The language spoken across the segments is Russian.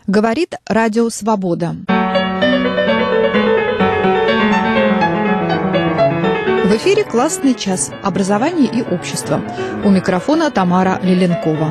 Говорит Радио Свобода. В эфире «Классный час. Образование и общество». У микрофона Тамара Лиленкова.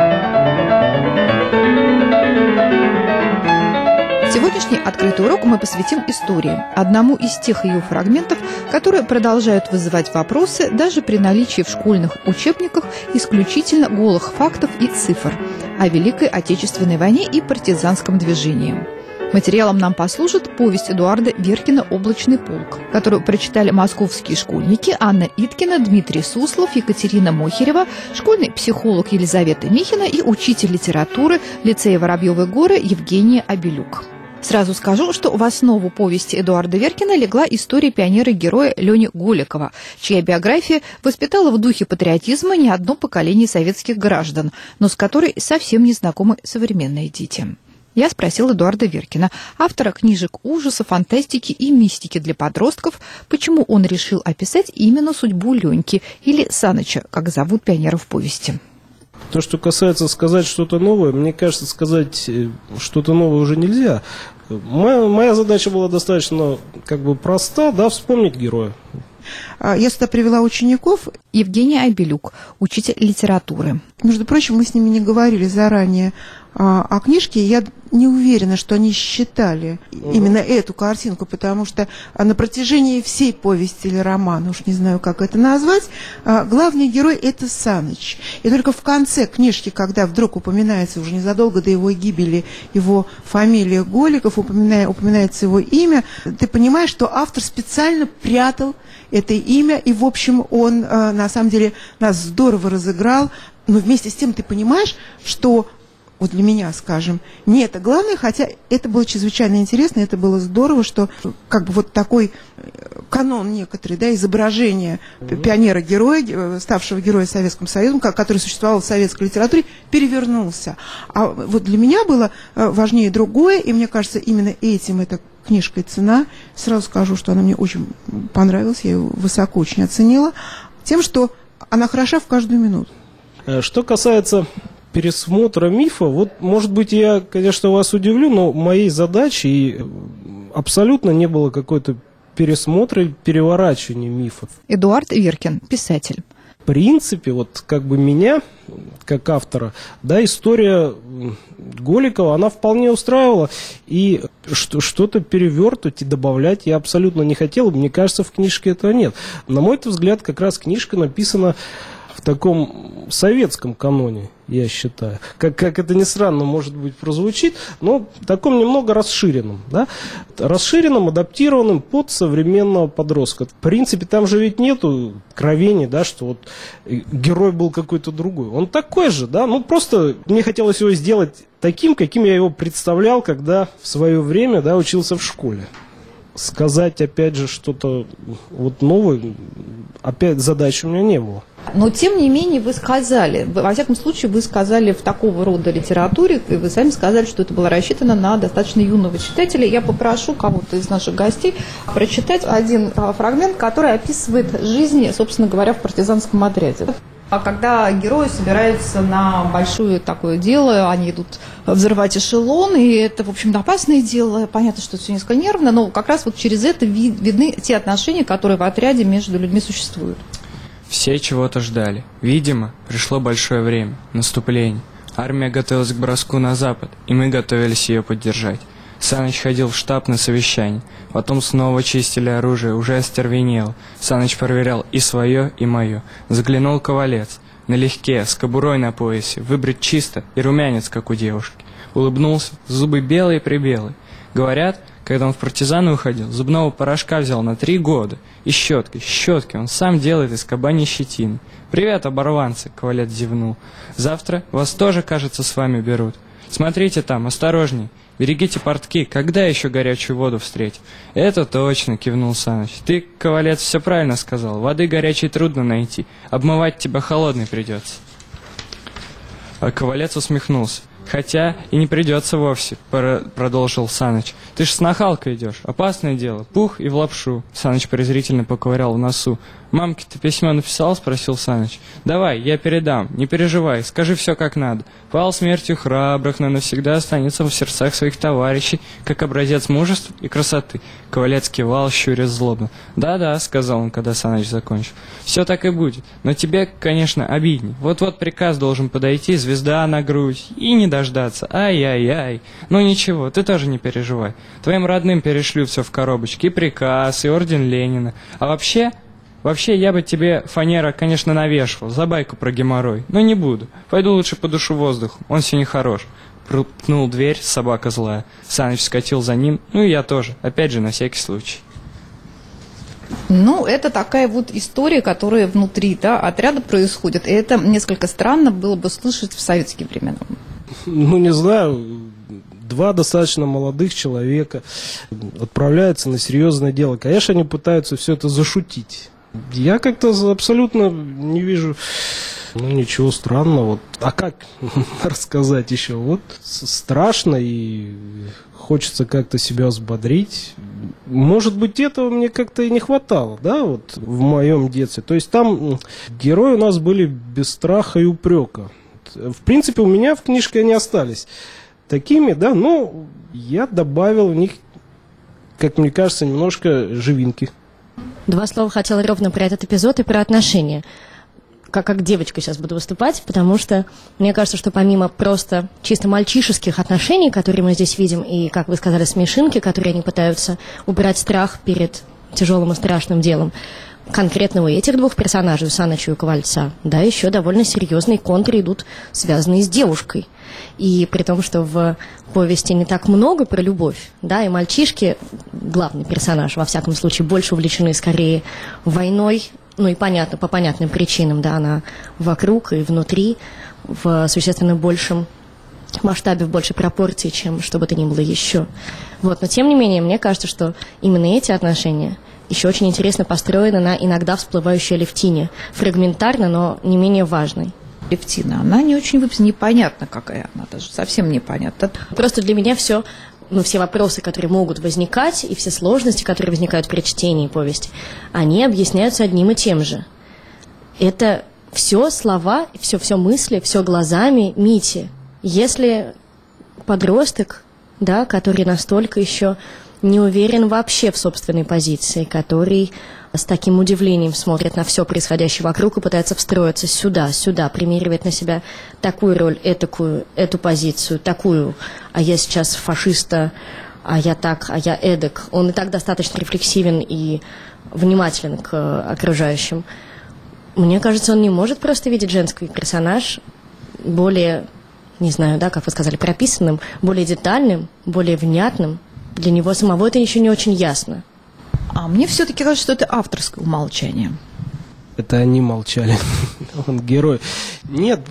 Сегодняшний открытый урок мы посвятим истории, одному из тех ее фрагментов, которые продолжают вызывать вопросы даже при наличии в школьных учебниках исключительно голых фактов и цифр о Великой Отечественной войне и партизанском движении. Материалом нам послужит повесть Эдуарда Веркина «Облачный полк», которую прочитали московские школьники Анна Иткина, Дмитрий Суслов, Екатерина Мохерева, школьный психолог Елизавета Михина и учитель литературы лицея Воробьевой горы Евгения Абелюк. Сразу скажу, что в основу повести Эдуарда Веркина легла история пионера-героя Лени Голикова, чья биография воспитала в духе патриотизма не одно поколение советских граждан, но с которой совсем не знакомы современные дети. Я спросила Эдуарда Веркина, автора книжек ужаса, фантастики и мистики для подростков, почему он решил описать именно судьбу Леньки или Саныча, как зовут пионера в повести. То, что касается сказать что-то новое, мне кажется, сказать что-то новое уже нельзя. Моя задача была достаточно проста, вспомнить героя. Я сюда привела учеников. Евгения Абелюк, учитель литературы. Между прочим, мы с ними не говорили заранее о книжке. Я не уверена, что они считали именно эту картинку, потому что на протяжении всей повести или романа, уж не знаю, как это назвать, главный герой – это Саныч. И только в конце книжки, когда вдруг упоминается уже незадолго до его гибели его фамилия Голиков, упоминается его имя, ты понимаешь, что автор специально прятал это имя, и, в общем, он, на самом деле, нас здорово разыграл, но вместе с тем ты понимаешь, что, вот для меня, скажем, не это главное, хотя это было чрезвычайно интересно, это было здорово, что такой канон некоторый, изображение пионера-героя, ставшего героя Советским Союзом, который существовал в советской литературе, перевернулся. А вот для меня было важнее другое, и мне кажется, именно этим эта книжка и цена. Сразу скажу, что она мне очень понравилась, я ее высоко очень оценила, тем, что она хороша в каждую минуту. Что касается пересмотра мифа, может быть, я, конечно, вас удивлю, но моей задачей абсолютно не было какой-то пересмотра или переворачивания мифов. Эдуард Веркин, писатель. В принципе, меня, как автора, история Голикова, она вполне устраивала, и что-то перевертывать и добавлять я абсолютно не хотел, мне кажется, в книжке этого нет. На мой взгляд, как раз книжка написана в таком советском каноне, я считаю. Как это ни странно, может быть, прозвучит, но в таком немного расширенном. Расширенном, адаптированном под современного подростка. В принципе, там же ведь нету кровений, что герой был какой-то другой. Он такой же, просто мне хотелось его сделать таким, каким я его представлял, когда в свое время, учился в школе. Сказать, опять же, что-то новое, опять задачи у меня не было. Но, тем не менее, вы сказали, во всяком случае, вы сказали в такого рода литературе, и вы сами сказали, что это было рассчитано на достаточно юного читателя. Я попрошу кого-то из наших гостей прочитать один фрагмент, который описывает жизнь, собственно говоря, в партизанском отряде. А когда герои собираются на большое такое дело, они идут взрывать эшелон, и это, в общем-то, опасное дело. Понятно, что это все несколько нервно, но как раз через это видны те отношения, которые в отряде между людьми существуют. Все чего-то ждали. Видимо, пришло большое время, наступление. Армия готовилась к броску на запад, и мы готовились ее поддержать. Саныч ходил в штаб на совещание. Потом снова чистили оружие, уже остервенело. Саныч проверял и свое, и мое. Заглянул Ковалец. Налегке, с кобурой на поясе, выбрит чисто и румянец, как у девушки. Улыбнулся, зубы белые-прибелые. Говорят, когда он в партизаны уходил, зубного порошка взял на 3 года. И щетки он сам делает из кабаньей щетины. «Привет, оборванцы!» — Ковалец зевнул. «Завтра вас тоже, кажется, с вами берут. Смотрите там, осторожней. Берегите портки, когда еще горячую воду встретим?» «Это точно!» — кивнул Саныч. «Ты, Ковалец, все правильно сказал. Воды горячей трудно найти. Обмывать тебя холодной придется». А Ковалец усмехнулся. «Хотя и не придется вовсе», — продолжил Саныч. «Ты ж с нахалкой идешь. Опасное дело. Пух и в лапшу». Саныч презрительно поковырял в носу. «Мамке ты письмо написал?» — спросил Саныч. «Давай, я передам, не переживай, скажи все как надо. Пал смертью храбрых, но навсегда останется в сердцах своих товарищей, как образец мужества и красоты». Ковалец кивал, щурясь злобно. «Да-да», — сказал он, когда Саныч закончил. «Все так и будет, но тебе, конечно, обидней. Вот-вот приказ должен подойти, звезда на грудь, и не дождаться. Ай-яй-яй. Ну ничего, ты тоже не переживай. Твоим родным перешлют все в коробочке, и приказ, и орден Ленина. А Вообще, я бы тебе, фанера, конечно, навешивал за байку про геморрой, но не буду. Пойду лучше подышу воздухом, он сегодня хорош». Пнул дверь, собака злая. Саныч скатил за ним, ну и я тоже, опять же, на всякий случай. Ну, это такая вот история, которая внутри, да, отряда происходит. И это несколько странно было бы слышать в советские времена. Ну, не знаю, два достаточно молодых человека отправляются на серьезное дело. Конечно, они пытаются все это зашутить. Я как-то абсолютно не вижу, ничего странного. А как рассказать еще? Вот страшно и хочется как-то себя взбодрить. Может быть, этого мне как-то и не хватало, да, вот в моем детстве. То есть там герои у нас были без страха и упрека. В принципе, у меня в книжке они остались такими, да, но я добавил в них, как мне кажется, немножко живинки. Два слова хотела ровно про этот эпизод и про отношения. Как девочка сейчас буду выступать, потому что мне кажется, что помимо просто чисто мальчишеских отношений, которые мы здесь видим, и, как вы сказали, смешинки, которые они пытаются убрать страх перед тяжелым и страшным делом, конкретно у этих двух персонажей, у Саныча и у Ковальца, да, еще довольно серьезные контры идут, связанные с девушкой. И при том, что в повести не так много про любовь, да, и мальчишки, главный персонаж, во всяком случае, больше увлечены скорее войной, ну и понятно, по понятным причинам, да, она вокруг и внутри, в существенно большем масштабе, в большей пропорции, чем что бы то ни было еще. Вот, но тем не менее, мне кажется, что именно эти отношения еще очень интересно построены на иногда всплывающей Алевтине, фрагментарно, но не менее важной. Алевтина, она не очень выписана, непонятно какая она, даже совсем непонятно. Просто для меня все вопросы, которые могут возникать, и все сложности, которые возникают при чтении повести, они объясняются одним и тем же. Это все слова, все мысли, все глазами Мити. Если подросток, да, который настолько еще не уверен вообще в собственной позиции, который с таким удивлением смотрит на все происходящее вокруг и пытается встроиться сюда, примеривает на себя такую роль, эту позицию, такую, а я сейчас фашиста, а я так, а я эдак. Он и так достаточно рефлексивен и внимателен к окружающим. Мне кажется, он не может просто видеть женский персонаж более, не знаю, да, как вы сказали, прописанным, более детальным, более внятным. Для него самого это еще не очень ясно. А мне все-таки кажется, что это авторское умолчание. Это они молчали. Он герой. Нет,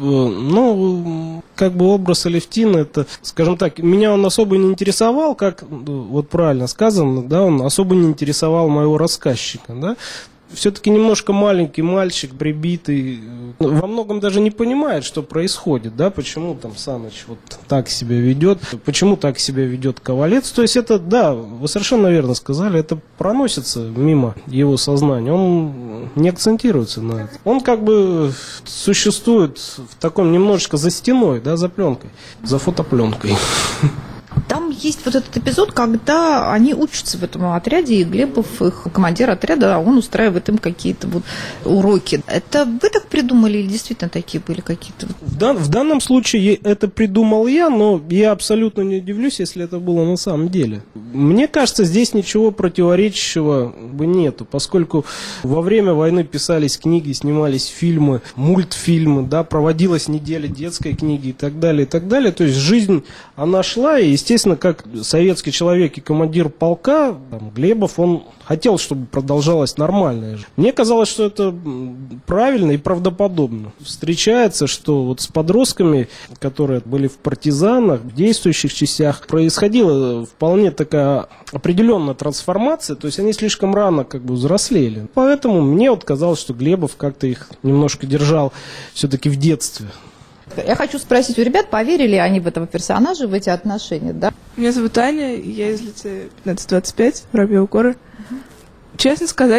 как бы образ Алевтины, это, скажем так, меня он особо не интересовал, как, вот правильно сказано, да, он особо не интересовал моего рассказчика, да. Все-таки немножко маленький мальчик, прибитый, во многом даже не понимает, что происходит, да, почему там Саныч вот так себя ведет, почему так себя ведет Ковалец. То есть это, да, вы совершенно верно сказали, это проносится мимо его сознания, он не акцентируется на это. Он как бы существует в таком немножечко за стеной, да, за пленкой, за фотопленкой. Там есть вот этот эпизод, когда они учатся в этом отряде, и Глебов, их командир отряда, он устраивает им какие-то вот уроки. Это вы так придумали или действительно такие были какие-то? В данном случае это придумал я, но я абсолютно не удивлюсь, если это было на самом деле. Мне кажется, здесь ничего противоречащего бы нету, поскольку во время войны писались книги, снимались фильмы, мультфильмы, да, проводилась неделя детской книги и так далее, и так далее. То есть жизнь, она шла, и, естественно, как советский человек и командир полка, там, Глебов, он хотел, чтобы продолжалась нормальная жизнь. Мне казалось, что это правильно и правдоподобно. Встречается, что вот с подростками, которые были в партизанах, в действующих частях, происходила вполне такая определенная трансформация, то есть они слишком рано как бы взрослели. Поэтому мне вот казалось, что Глебов как-то их немножко держал все-таки в детстве. Я хочу спросить у ребят, поверили они в этого персонажа, в эти отношения, да? Меня зовут Аня, я из лицея 1525, Воробьева Гора. Честно сказать,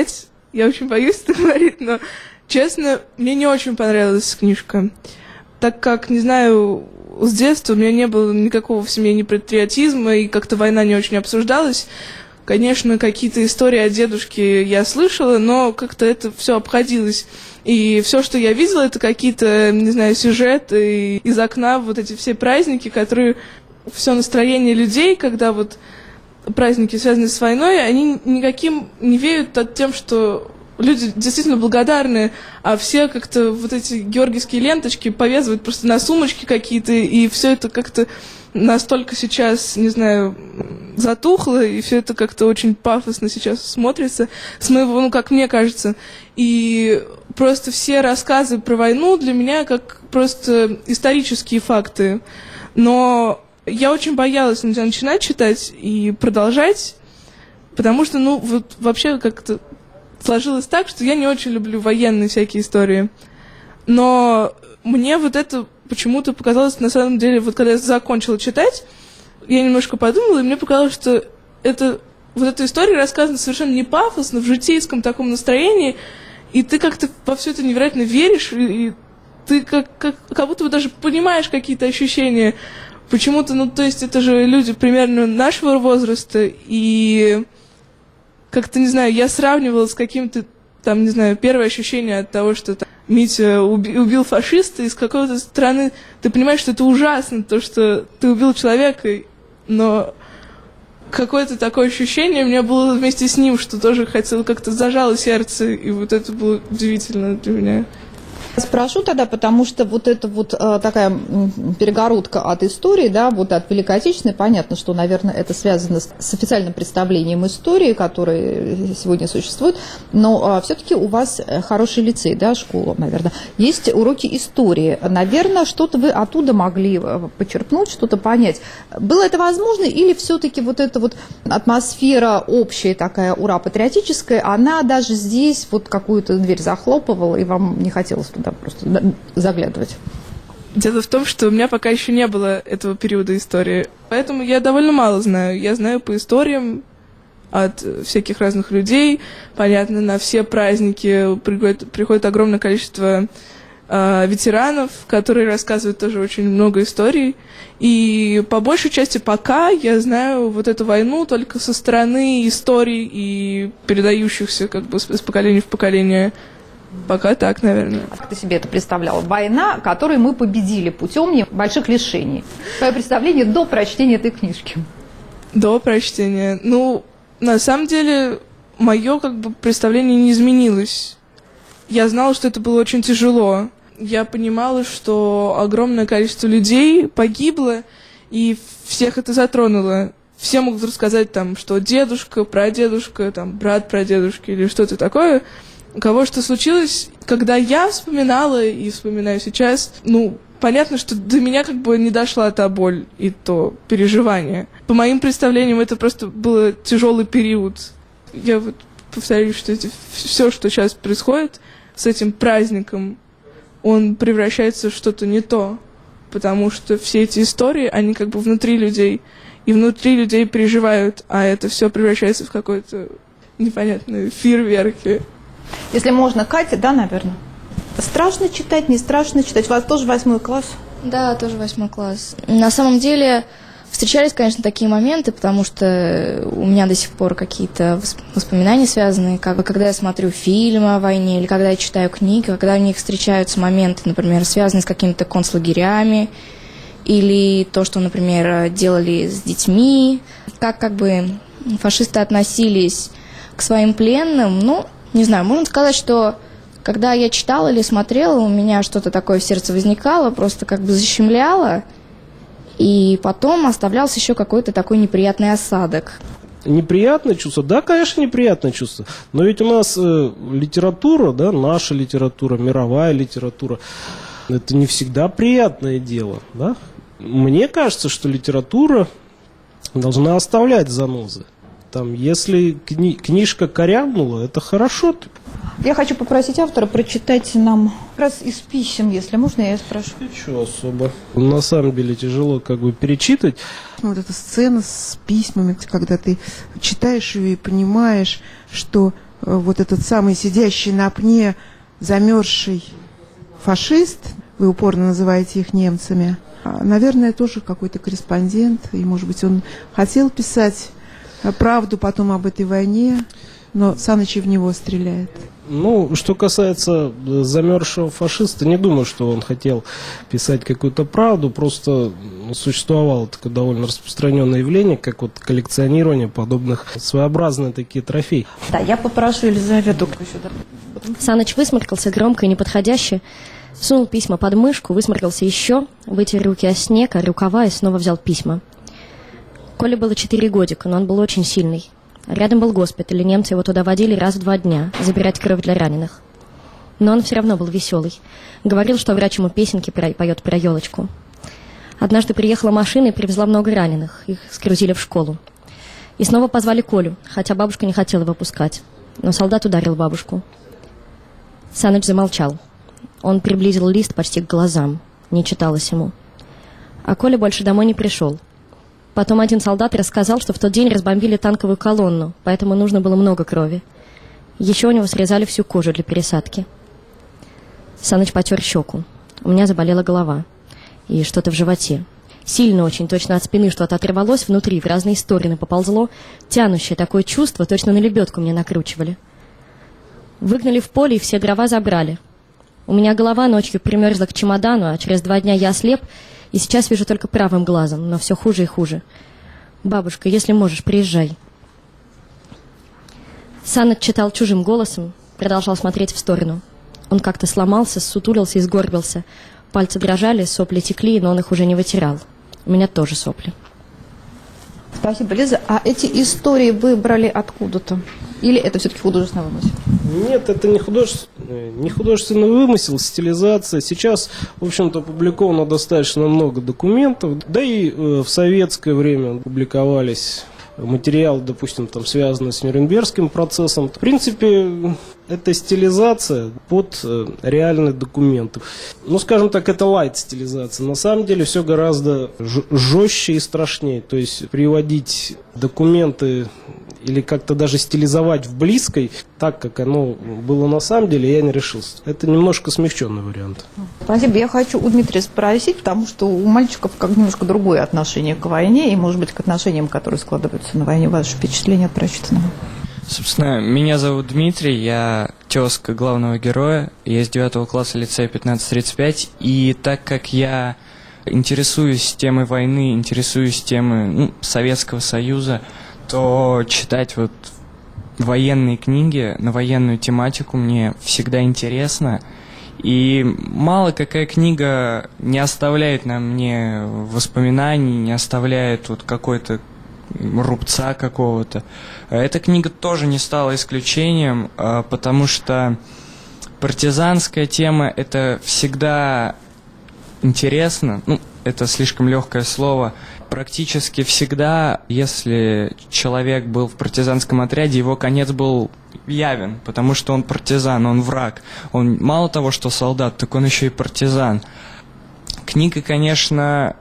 Я очень боюсь это говорить, но, честно, мне не очень понравилась книжка. Так как, не знаю, с детства у меня не было никакого в семье ни патриотизма, и как-то война не очень обсуждалась. Конечно, какие-то истории о дедушке я слышала, но как-то это все обходилось. И все, что я видела, это какие-то, не знаю, сюжеты из окна, вот эти все праздники, которые... Все настроение людей, когда вот праздники, связанные с войной, они никаким не веют от тем, что люди действительно благодарны, а все как-то вот эти георгиевские ленточки повязывают просто на сумочки какие-то, и все это как-то настолько сейчас, не знаю, затухло, и все это как-то очень пафосно сейчас смотрится, с моего, как мне кажется. И просто все рассказы про войну для меня как просто исторические факты. Но я очень боялась начинать читать и продолжать, потому что, вот вообще как-то сложилось так, что я не очень люблю военные всякие истории. Но мне вот это почему-то показалось, на самом деле, вот когда я закончила читать, я немножко подумала, и мне показалось, что вот эта история рассказана совершенно не пафосно, в житейском таком настроении, и ты как-то во все это невероятно веришь, и ты как будто бы даже понимаешь какие-то ощущения. Почему-то, то есть это же люди примерно нашего возраста, и как-то, не знаю, я сравнивала с каким-то, там, не знаю, первое ощущение от того, что там, Митя убил фашиста, и с какой-то стороны ты понимаешь, что это ужасно, то, что ты убил человека, но какое-то такое ощущение у меня было вместе с ним, что тоже хотел, как-то зажало сердце, и вот это было удивительно для меня. Спрошу тогда, потому что вот эта вот такая перегородка от истории, да, вот от Великой Отечественной, понятно, что, наверное, это связано с официальным представлением истории, которое сегодня существует, но все-таки у вас хороший лицей, да, школа, наверное. Есть уроки истории. Наверное, что-то вы оттуда могли почерпнуть, что-то понять. Было это возможно или все-таки вот эта вот атмосфера общая такая, ура, патриотическая, она даже здесь вот какую-то дверь захлопывала, и вам не хотелось туда просто заглядывать? Дело в том, что у меня пока еще не было этого периода истории, поэтому я довольно мало знаю. Я знаю по историям от всяких разных людей. Понятно, на все праздники приходит огромное количество ветеранов, которые рассказывают тоже очень много историй. И по большей части пока я знаю вот эту войну только со стороны историй и передающихся как бы с поколения в поколение. Пока так, наверное. Как ты себе это представляла? Война, которую мы победили путем больших лишений. Твое представление до прочтения этой книжки? До прочтения. На самом деле, мое как бы представление не изменилось. Я знала, что это было очень тяжело. Я понимала, что огромное количество людей погибло, и всех это затронуло. Все могут рассказать, там, что дедушка, прадедушка, там, брат прадедушки или что-то такое. У кого что случилось, когда я вспоминала и вспоминаю сейчас, понятно, что до меня как бы не дошла та боль и то переживание. По моим представлениям, это просто был тяжелый период. Я вот повторюсь, что все, что сейчас происходит с этим праздником, он превращается в что-то не то. Потому что все эти истории, они как бы внутри людей. И внутри людей переживают, а это все превращается в какой-то непонятный фейерверк. Если можно, Катя, да, наверное? Страшно читать, не страшно читать? У вас тоже 8 класс? Да, тоже 8 класс. На самом деле встречались, конечно, такие моменты, потому что у меня до сих пор какие-то воспоминания связаны, когда я смотрю фильмы о войне, или когда я читаю книги, когда в них встречаются моменты, например, связанные с какими-то концлагерями, или то, что, например, делали с детьми, как бы фашисты относились к своим пленным, не знаю, можно сказать, что когда я читала или смотрела, у меня что-то такое в сердце возникало, просто как бы защемляло, и потом оставлялся еще какой-то такой неприятный осадок. Неприятное чувство? Да, конечно, неприятное чувство. Но ведь у нас литература, да, наша литература, мировая литература, это не всегда приятное дело, да? Мне кажется, что литература должна оставлять занозы. Там, если книжка корябнула, это хорошо. Я хочу попросить автора прочитать нам как раз из писем, если можно, я спрошу. Ничего особо. На самом деле тяжело как бы перечитывать. Вот эта сцена с письмами, когда ты читаешь ее и понимаешь, что вот этот самый сидящий на пне замерзший фашист, вы упорно называете их немцами, наверное, тоже какой-то корреспондент, и, может быть, он хотел писать правду потом об этой войне, но Саныч в него стреляет. Ну, что касается замерзшего фашиста, не думаю, что он хотел писать какую-то правду, просто существовало такое довольно распространенное явление, как вот коллекционирование подобных, своеобразные такие трофеи. Да, я попрошу Елизавету сюда. Саныч высморкался громко и неподходяще, сунул письма под мышку, высморкался еще, вытер руки о снег, о рукава и снова взял письма. Коле было 4 годика, но он был очень сильный. Рядом был госпиталь, и немцы его туда водили раз в 2 дня, забирать кровь для раненых. Но он все равно был веселый. Говорил, что врач ему песенки поет про елочку. Однажды приехала машина и привезла много раненых. Их сгрузили в школу. И снова позвали Колю, хотя бабушка не хотела его пускать. Но солдат ударил бабушку. Саныч замолчал. Он приблизил лист почти к глазам. Не читалось ему. А Коля больше домой не пришел. Потом один солдат рассказал, что в тот день разбомбили танковую колонну, поэтому нужно было много крови. Еще у него срезали всю кожу для пересадки. Саныч потер щеку. У меня заболела голова. И что-то в животе. Сильно очень, точно от спины что-то оторвалось внутри, в разные стороны поползло. Тянущее такое чувство, точно на лебедку мне накручивали. Выгнали в поле и все дрова забрали. У меня голова ночью примерзла к чемодану, а через 2 дня я ослеп, и сейчас вижу только правым глазом, но все хуже и хуже. Бабушка, если можешь, приезжай. Саныч читал чужим голосом, продолжал смотреть в сторону. Он как-то сломался, ссутулился и сгорбился. Пальцы дрожали, сопли текли, но он их уже не вытирал. У меня тоже сопли. Спасибо, Лиза. А эти истории вы брали откуда-то? Или это все-таки художественный вымысел? Нет, это не художественный вымысел, стилизация. Сейчас, в общем-то, опубликовано достаточно много документов. Да и в советское время публиковались материалы, допустим, там, связанные с Нюрнбергским процессом. В принципе, это стилизация под реальные документы. Ну, скажем так, это лайт-стилизация. На самом деле все гораздо жестче и страшнее. То есть приводить документы или как-то даже стилизовать в близкой, так, как оно было на самом деле, я не решился. Это немножко смягченный вариант. Спасибо. Я хочу у Дмитрия спросить, потому что у мальчиков как немножко другое отношение к войне и, может быть, к отношениям, которые складываются на войне. Ваше впечатление от прочитанного? Собственно, меня зовут Дмитрий, я тезка главного героя, я из 9 класса лицея 1535, и так как я интересуюсь темой войны, интересуюсь темой Советского Союза, то читать вот военные книги на военную тематику мне всегда интересно. И мало какая книга не оставляет на мне воспоминаний, не оставляет вот какой-то рубца какого-то. Эта книга тоже не стала исключением, потому что партизанская тема – это всегда интересно. Это слишком легкое слово. Практически всегда, если человек был в партизанском отряде, его конец был явен, потому что он партизан, он враг. Он мало того, что солдат, так он еще и партизан. Книга, конечно,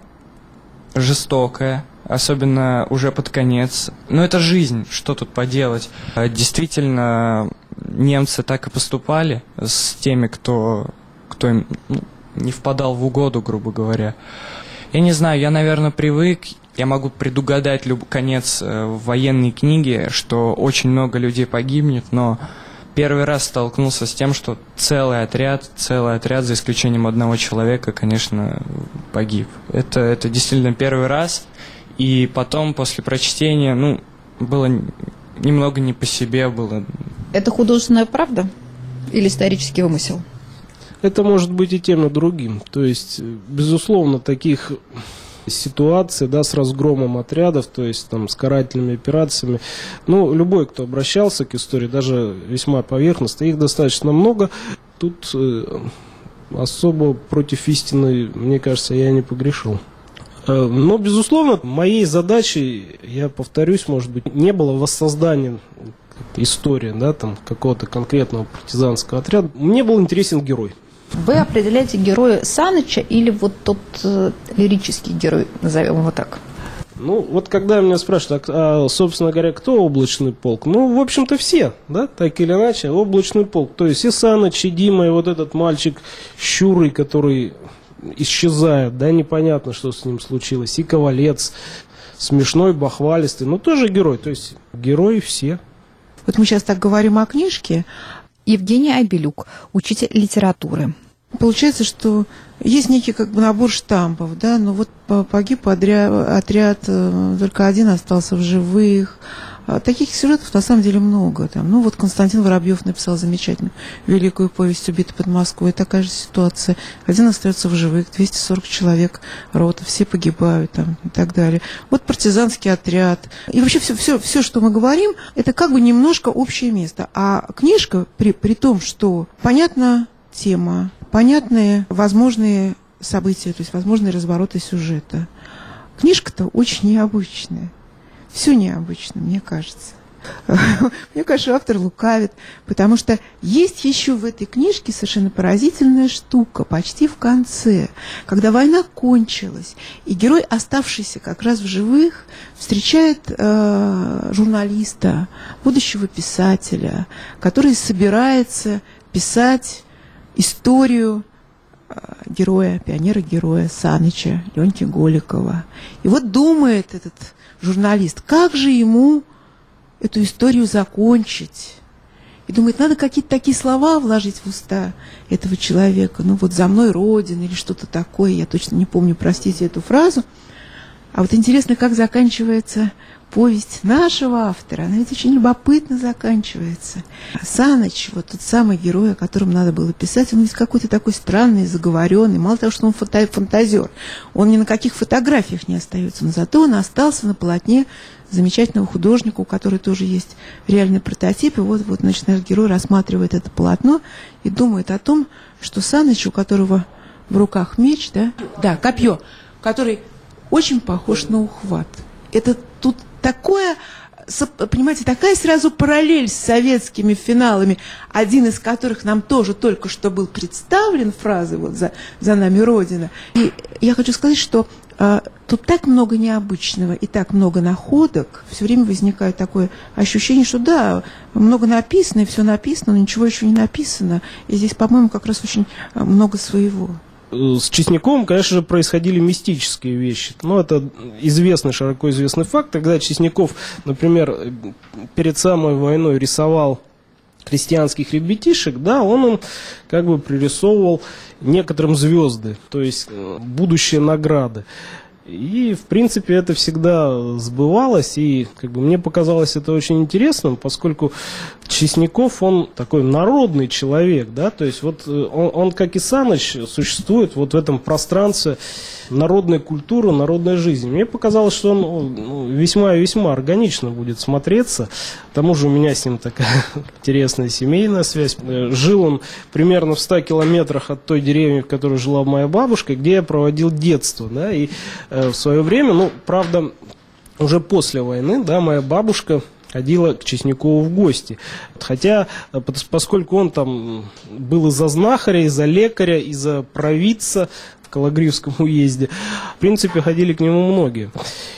жестокая, особенно уже под конец. Но это жизнь, что тут поделать. Действительно, немцы так и поступали с теми, кто им не впадал в угоду, грубо говоря. Я не знаю, я, наверное, привык, я могу предугадать конец в военной книге, что очень много людей погибнет, но первый раз столкнулся с тем, что целый отряд, за исключением одного человека, конечно, погиб. Это действительно первый раз, и потом, после прочтения, было немного не по себе было. Это художественная правда или исторический вымысел? Это может быть и тем, и другим. То есть, безусловно, таких ситуаций, с разгромом отрядов, то есть там с карательными операциями, любой, кто обращался к истории, даже весьма поверхностно, их достаточно много. Тут особо против истины, мне кажется, я не погрешил. Но, безусловно, моей задачей, я повторюсь, может быть, не было воссоздания истории, какого-то конкретного партизанского отряда. Мне был интересен герой. Вы определяете героя Саныча или вот тот лирический герой, назовем его так? Ну, вот когда меня спрашивают, собственно говоря, кто облачный полк? Ну, в общем-то, все, да, так или иначе, облачный полк. То есть и Саныч, и Дима, и вот этот мальчик Щурый, который исчезает, да, непонятно, что с ним случилось, и Ковалец, смешной, бахвалистый, ну, тоже герой, то есть герои все. Вот мы сейчас так говорим о книжке. Евгения Абелюк, учитель литературы. Получается, что есть некий как бы набор штампов, да, но вот погиб отряд, только один остался в живых. Таких сюжетов на самом деле много. Там. Ну вот Константин Воробьев написал замечательную великую повесть «Убитый под Москвой». Такая же ситуация. Один остается в живых, 240 человек, рота, все погибают там, и так далее. Вот партизанский отряд. И вообще все, что мы говорим, это как бы немножко общее место. А книжка, при том, что понятна тема, понятные возможные события, то есть возможные развороты сюжета. Книжка-то очень необычная. Все необычно, мне кажется. Мне кажется, автор лукавит, потому что есть еще в этой книжке совершенно поразительная штука, почти в конце, когда война кончилась, и герой, оставшийся как раз в живых, встречает журналиста, будущего писателя, который собирается писать историю героя, пионера-героя Саныча, Леньки Голикова. И вот думает этот журналист, как же ему эту историю закончить. И думает, надо какие-то такие слова вложить в уста этого человека. Ну вот «за мной Родина» или что-то такое. Я точно не помню, простите эту фразу. А вот интересно, как заканчивается повесть нашего автора. Она ведь очень любопытно заканчивается. Саныч, вот тот самый герой, о котором надо было писать, он ведь какой-то такой странный, заговоренный. Мало того, что он фантазер, он ни на каких фотографиях не остается, но зато он остался на полотне замечательного художника, у которого тоже есть реальный прототип. И вот значит, наш герой рассматривает это полотно и думает о том, что Саныч, у которого в руках меч, да, копье, который очень похож на ухват. Это тут такое, понимаете, такая сразу параллель с советскими финалами, один из которых нам тоже только что был представлен, фразой вот «За нами Родина». И я хочу сказать, что тут так много необычного и так много находок, все время возникает такое ощущение, что да, много написано, и все написано, но ничего еще не написано. И здесь, по-моему, как раз очень много своего. С Чесняковым, конечно же, происходили мистические вещи. Ну, это известный, широко известный факт. Когда Чесняков, например, перед самой войной рисовал крестьянских ребятишек, да, он им как бы пририсовывал некоторым звезды, то есть будущие награды. И, в принципе, это всегда сбывалось, и как бы мне показалось это очень интересным, поскольку Чесняков, он такой народный человек, да, то есть вот он как и Саныч, существует вот в этом пространстве народной культуры, народной жизни. Мне показалось, что он весьма и весьма органично будет смотреться. К тому же у меня с ним такая интересная семейная связь. Жил он примерно в 100 километрах от той деревни, в которой жила моя бабушка, где я проводил детство, да, и в свое время, ну, правда, уже после войны, да, моя бабушка ходила к Чеснякову в гости. Хотя, поскольку он там был и за знахаря, и за лекаря, и за провидца в Кологривском уезде, в принципе, ходили к нему многие.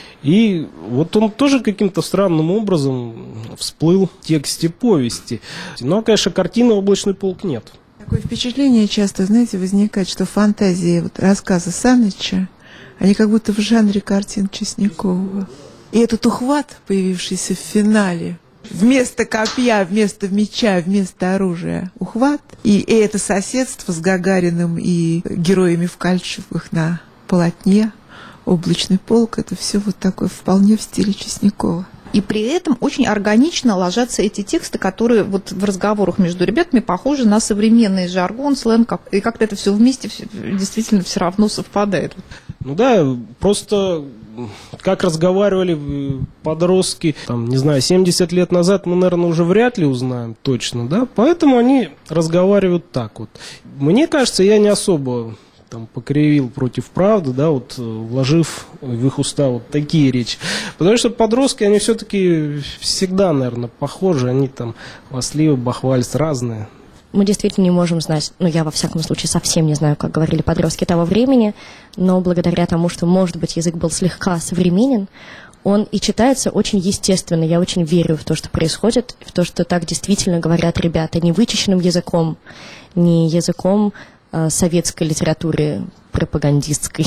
И вот он тоже каким-то странным образом всплыл в тексте повести. Но, конечно, картины «Облачный полк» нет. Такое впечатление часто, знаете, возникает, что фантазии вот рассказа Саныча, они как будто в жанре картин Чеснякова. И этот ухват, появившийся в финале, вместо копья, вместо меча, вместо оружия ухват, и это соседство с Гагариным и героями в кольчугах на полотне, «Облачный полк», это все вот такое вполне в стиле Чеснякова. И при этом очень органично ложатся эти тексты, которые вот в разговорах между ребятами похожи на современный жаргон, сленг, и как-то это все вместе действительно все равно совпадает. Ну да, просто как разговаривали подростки, там, не знаю, 70 лет назад, мы, наверное, уже вряд ли узнаем точно, да, поэтому они разговаривают так вот. Мне кажется, я не особо там покривил против правды, да, вот вложив в их уста вот такие речи. Потому что подростки, они все-таки всегда, наверное, похожи, они там хвастливы, бахвальцы, разные. Мы действительно не можем знать, я во всяком случае совсем не знаю, как говорили подростки того времени, но благодаря тому, что, может быть, язык был слегка современен, он и читается очень естественно. Я очень верю в то, что происходит, в то, что так действительно говорят ребята, не вычищенным языком, не языком советской литературы пропагандистской,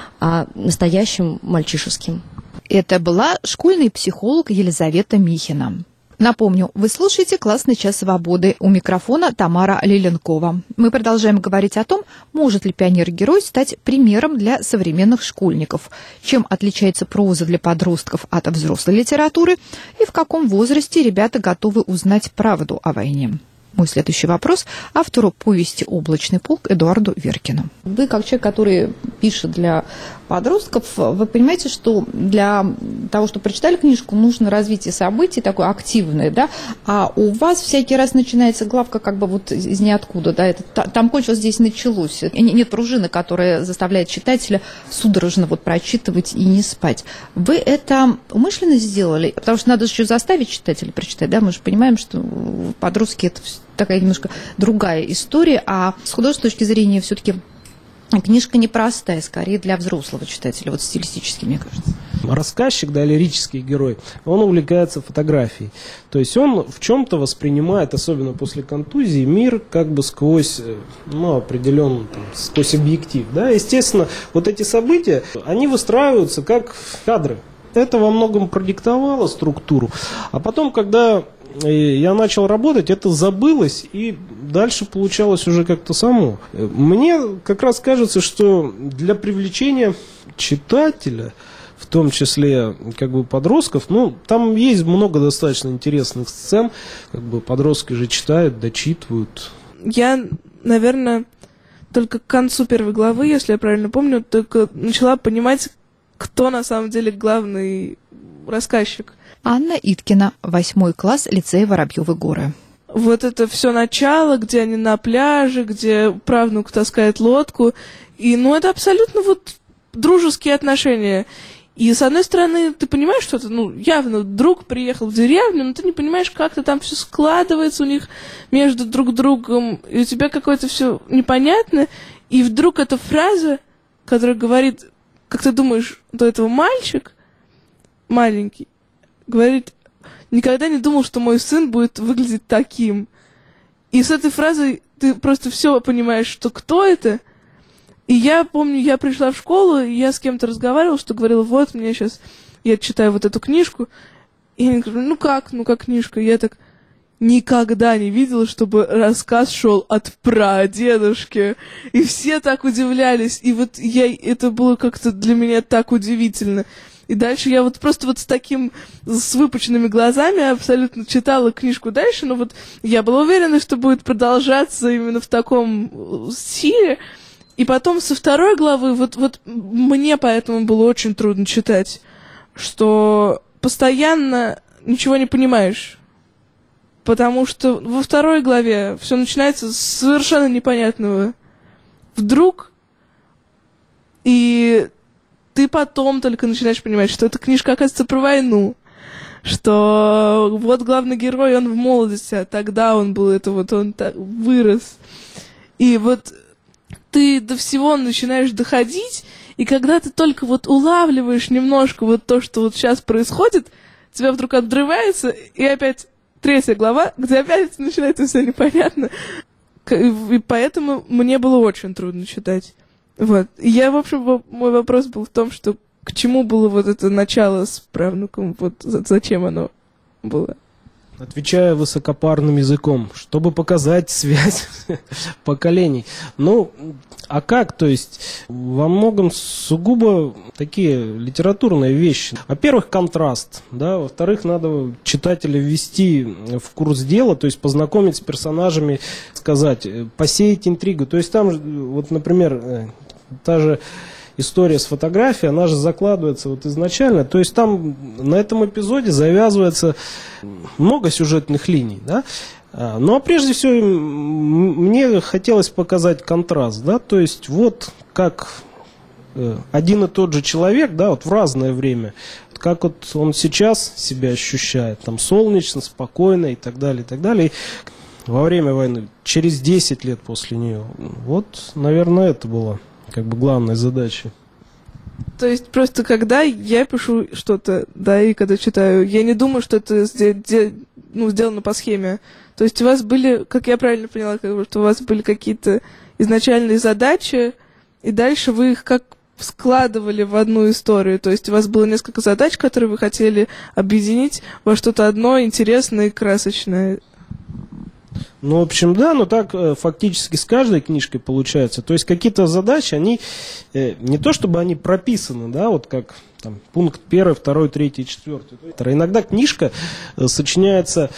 а настоящим мальчишеским. Это была школьный психолог Елизавета Михина. Напомню, вы слушаете «Классный час свободы». У микрофона Тамара Лиленкова. Мы продолжаем говорить о том, может ли пионер-герой стать примером для современных школьников, чем отличается проза для подростков от взрослой литературы и в каком возрасте ребята готовы узнать правду о войне. Мой следующий вопрос автору повести «Облачный полк» Эдуарду Веркину. Вы, как человек, который пишет для подростков, вы понимаете, что для того, чтобы прочитали книжку, нужно развитие событий такое активное, да? А у вас всякий раз начинается главка как бы вот из ниоткуда, да? Там кончилось, здесь началось. Нет пружины, которая заставляет читателя судорожно вот прочитывать и не спать. Вы это умышленно сделали? Потому что надо еще заставить читателя прочитать, да? Мы же понимаем, что подростки это такая немножко другая история, а с художественной точки зрения все-таки книжка непростая, скорее для взрослого читателя, вот стилистически, мне кажется. Рассказчик, да, лирический герой, он увлекается фотографией. То есть он в чем-то воспринимает, особенно после контузии, мир как бы сквозь, определенный, сквозь объектив. Да? Естественно, вот эти события, они выстраиваются как кадры. Это во многом продиктовало структуру. А потом, когда я начал работать, это забылось, и дальше получалось уже как-то само. Мне как раз кажется, что для привлечения читателя, в том числе как бы подростков, там есть много достаточно интересных сцен, как бы подростки же читают, дочитывают. Я, наверное, только к концу первой главы, если я правильно помню, только начала понимать, кто на самом деле главный рассказчик. Анна Иткина, 8 класс лицея Воробьевы горы. Вот это все начало, где они на пляже, где правнук таскает лодку. И, это абсолютно вот дружеские отношения. И, с одной стороны, ты понимаешь, что это, явно друг приехал в деревню, но ты не понимаешь, как-то там все складывается у них между друг другом, и у тебя какое-то все непонятно. И вдруг эта фраза, которая говорит, как ты думаешь, до этого мальчик маленький, говорит, никогда не думал, что мой сын будет выглядеть таким. И с этой фразой ты просто все понимаешь, что кто это. И я помню, я пришла в школу, и я с кем-то разговаривала, что говорила, вот, мне сейчас, я читаю вот эту книжку. И они говорят, как книжка? И я так никогда не видела, чтобы рассказ шел от прадедушки. И все так удивлялись. И вот это было как-то для меня так удивительно. И дальше я просто с выпученными глазами абсолютно читала книжку дальше, но я была уверена, что будет продолжаться именно в таком стиле. И потом со второй главы, мне поэтому было очень трудно читать, что постоянно ничего не понимаешь. Потому что во второй главе все начинается с совершенно непонятного. Вдруг, и ты потом только начинаешь понимать, что эта книжка, оказывается, про войну. Что вот главный герой, он в молодости, а тогда он был, он вырос. И ты до всего начинаешь доходить, и когда ты только улавливаешь немножко то, что сейчас происходит, тебя вдруг отдрывается, и опять 3 глава, где опять начинается все непонятно. И поэтому мне было очень трудно читать. В общем, мой вопрос был в том, что к чему было это начало с правнуком, зачем оно было? Отвечая высокопарным языком, чтобы показать связь поколений. А как? То есть, во многом сугубо такие литературные вещи. Во-первых, контраст, да, во-вторых, надо читателя ввести в курс дела, то есть познакомить с персонажами, сказать, посеять интригу. То есть там, например, та же история с фотографией, она же закладывается изначально. То есть там на этом эпизоде завязывается много сюжетных линий, да. Ну, а прежде всего, мне хотелось показать контраст, да, то есть как один и тот же человек, да, в разное время, как он сейчас себя ощущает, там, солнечно, спокойно и так далее, и так далее. во время войны, через 10 лет после нее. Вот, наверное, это было как бы главной задачей. То есть просто когда я пишу что-то, да, и когда читаю, я не думаю, что это сделано по схеме. То есть у вас были, как я правильно поняла, что у вас были какие-то изначальные задачи, и дальше вы их как складывали в одну историю. То есть у вас было несколько задач, которые вы хотели объединить во что-то одно интересное и красочное. Ну, в общем, да, но так фактически с каждой книжкой получается. То есть какие-то задачи, они не то чтобы они прописаны, да, вот как там, пункт 1, 2, 3, 4. Иногда книжка сочиняется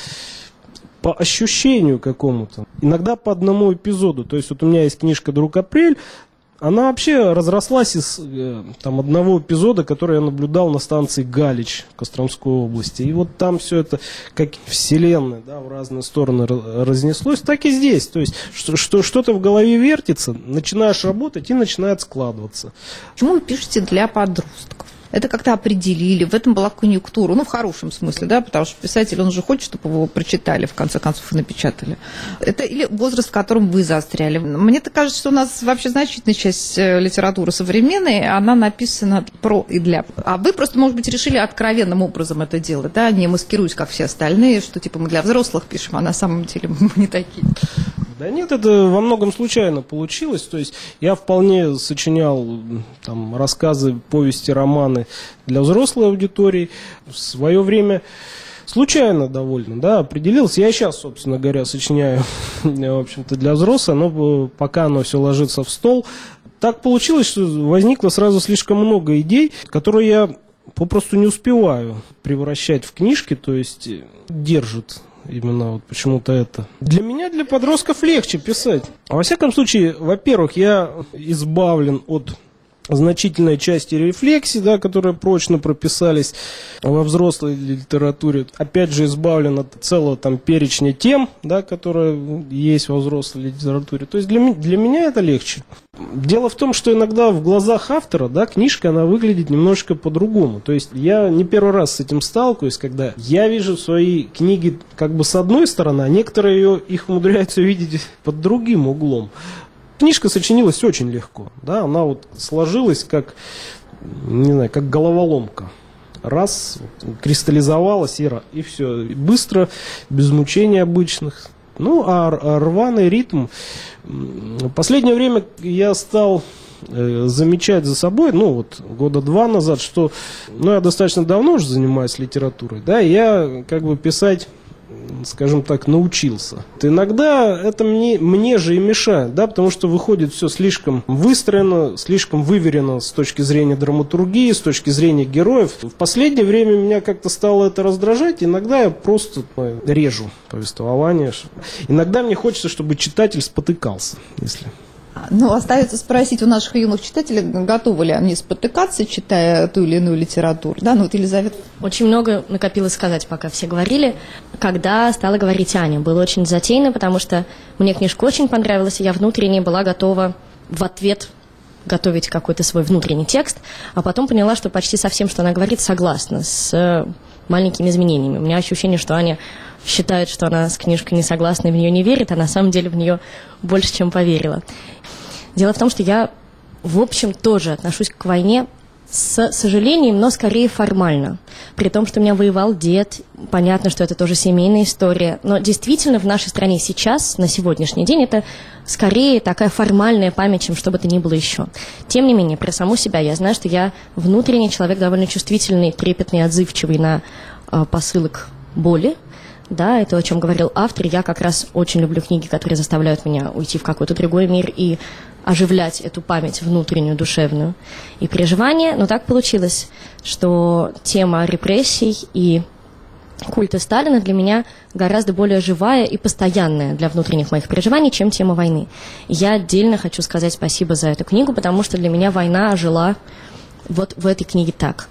по ощущению какому-то, иногда по одному эпизоду. То есть вот у меня есть книжка «Друг Апрель», она вообще разрослась из там, одного эпизода, который я наблюдал на станции Галич в Костромской области. И вот там все это, как вселенная, да, в разные стороны разнеслось, так и здесь. То есть что-то в голове вертится, начинаешь работать и начинает складываться. Почему вы пишете для подростков? Это как-то определили, в этом была конъюнктура, ну, в хорошем смысле, да, потому что писатель, он же хочет, чтобы его прочитали, в конце концов, и напечатали. Это или возраст, в котором вы застряли. Мне-то кажется, что у нас вообще значительная часть литературы современной, она написана про и для. А вы просто, может быть, решили откровенным образом это делать, да, не маскируясь, как все остальные, что, типа, мы для взрослых пишем, а на самом деле мы не такие. Да нет, это во многом случайно получилось. То есть я вполне сочинял там, рассказы, повести, романы для взрослой аудитории. В свое время случайно довольно, да, определился. Я сейчас, собственно говоря, сочиняю, в общем-то, для взрослых, но пока оно все ложится в стол. Так получилось, что возникло сразу слишком много идей, которые я попросту не успеваю превращать в книжки, то есть держат. Именно вот почему-то это. Для меня, для подростков легче писать. Во всяком случае, во-первых, я избавлен от значительной части рефлексий, да, которые прочно прописались во взрослой литературе. Опять же, избавлен от целого там перечня тем, да, которые есть во взрослой литературе. То есть для меня это легче. Дело в том, что иногда в глазах автора, да, книжка, она выглядит немножко по-другому. То есть я не первый раз с этим сталкиваюсь, когда я вижу свои книги как бы с одной стороны, а некоторые их умудряются видеть под другим углом. Книжка сочинилась очень легко, да, она вот сложилась как, не знаю, как головоломка. Раз, кристаллизовалась и все. Быстро, без мучений обычных. Ну, а рваный ритм. В последнее время я стал замечать за собой, ну, вот года 2 назад, что, ну, я достаточно давно уже занимаюсь литературой, да, и я как бы писать, скажем так, научился. Иногда это мне же и мешает, да, потому что выходит все слишком выстроено, слишком выверено с точки зрения драматургии, с точки зрения героев. В последнее время меня как-то стало это раздражать, иногда я просто режу повествование. Иногда мне хочется, чтобы читатель спотыкался, если... Ну, остается спросить у наших юных читателей, готовы ли они спотыкаться, читая ту или иную литературу. Да, ну вот, Елизавета. Очень много накопилось сказать, пока все говорили. Когда стала говорить Аня, было очень затейно, потому что мне книжка очень понравилась, и я внутренне была готова в ответ готовить какой-то свой внутренний текст, а потом поняла, что почти со всем, что она говорит, согласна, с маленькими изменениями. У меня ощущение, что Аня считает, что она с книжкой не согласна и в нее не верит, а на самом деле в нее больше, чем поверила. Дело в том, что я, в общем, тоже отношусь к войне с сожалением, но скорее формально. При том, что у меня воевал дед, понятно, что это тоже семейная история, но действительно в нашей стране сейчас, на сегодняшний день, это скорее такая формальная память, чем что бы то ни было еще. Тем не менее, про саму себя я знаю, что я внутренний человек довольно чувствительный, трепетный, отзывчивый на посылок боли. Да, это о чем говорил автор. Я как раз очень люблю книги, которые заставляют меня уйти в какой-то другой мир и оживлять эту память внутреннюю, душевную и переживания. Но так получилось, что тема репрессий и культа Сталина для меня гораздо более живая и постоянная для внутренних моих переживаний, чем тема войны. Я отдельно хочу сказать спасибо за эту книгу, потому что для меня война ожила вот в этой книге так.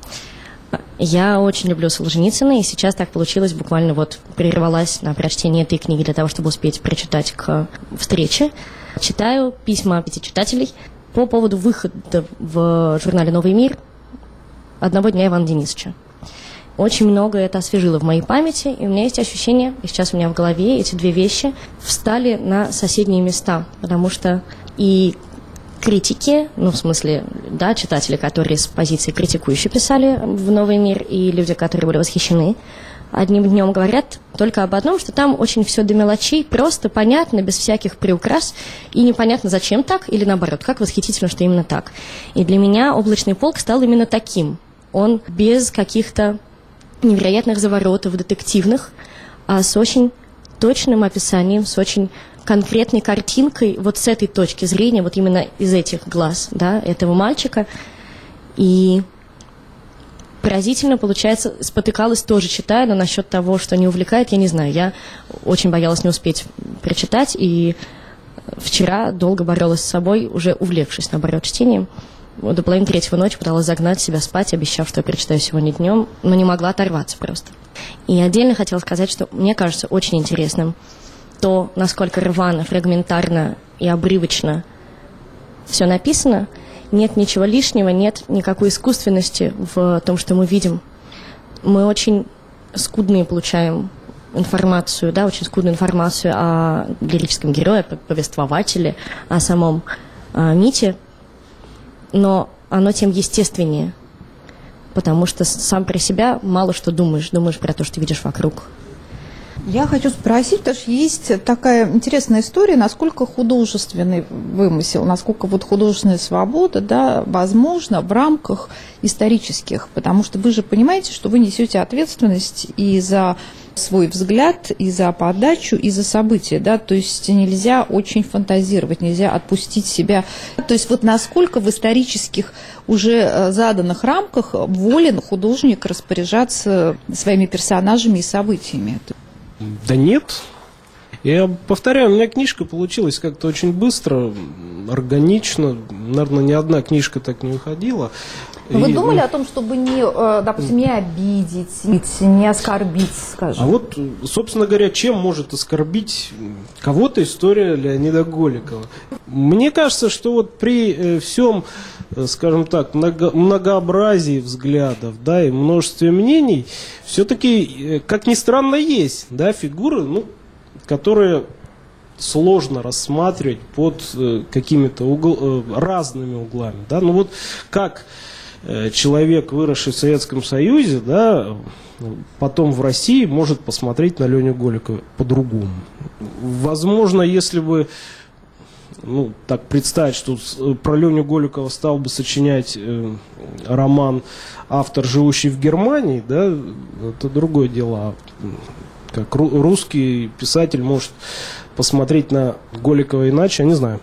Я очень люблю Солженицына, и сейчас так получилось, буквально вот прервалась на прочтение этой книги для того, чтобы успеть прочитать к встрече. Читаю письма 5 читателей по поводу выхода в журнале «Новый мир» одного дня Ивана Денисовича. очень много это освежило в моей памяти, и у меня есть ощущение, и сейчас у меня в голове эти две вещи встали на соседние места, потому что и критики, ну, в смысле, да, читатели, которые с позиции критикующей писали в «Новый мир», и люди, которые были восхищены, одним днем говорят только об одном, что там очень все до мелочей, просто, понятно, без всяких приукрас, и непонятно, зачем так, или наоборот, как восхитительно, что именно так. И для меня «Облачный полк» стал именно таким. Он без каких-то невероятных заворотов детективных, а с очень точным описанием, с очень конкретной картинкой, вот с этой точки зрения, вот именно из этих глаз, да, этого мальчика. И поразительно, получается, спотыкалась тоже, читая, но насчет того, что не увлекает, я не знаю. Я очень боялась не успеть прочитать, и вчера долго боролась с собой, уже увлекшись, наоборот, чтением. До половины третьего ночи пыталась загнать себя спать, обещав, что я перечитаю сегодня днем, но не могла оторваться просто. И отдельно хотела сказать, что мне кажется очень интересным то, насколько рвано, фрагментарно и обрывочно все написано. Нет ничего лишнего, нет никакой искусственности в том, что мы видим. Мы очень скудные получаем информацию, да, очень скудную информацию о лирическом герое, повествователе, о самом мите, но оно тем естественнее, потому что сам про себя мало что думаешь про то, что видишь вокруг. Я хочу спросить, потому что есть такая интересная история, насколько художественный вымысел, насколько вот художественная свобода, да, возможно в рамках исторических, потому что вы же понимаете, что вы несете ответственность и за свой взгляд, и за подачу, и за события, да, то есть нельзя очень фантазировать, нельзя отпустить себя, то есть вот насколько в исторических уже заданных рамках волен художник распоряжаться своими персонажами и событиями. Да нет. Я повторяю, у меня книжка получилась как-то очень быстро, органично. Наверное, ни одна книжка так не выходила. Вы думали о том, чтобы не, допустим, не обидеть, не оскорбить, скажем? А вот, собственно говоря, чем может оскорбить кого-то история Леонида Голикова? Мне кажется, что вот при всем, скажем так, многообразии взглядов, да, и множестве мнений, все-таки, как ни странно, есть, да, фигуры, ну, которые сложно рассматривать под какими-то разными углами, да, ну вот как человек, выросший в Советском Союзе, да, потом в России может посмотреть на Леню Голикова по-другому. Возможно, если бы, ну, так представить, что про Леню Голикова стал бы сочинять роман автор, живущий в Германии, да, это другое дело. Как русский писатель может посмотреть на Голикова иначе, я не знаю.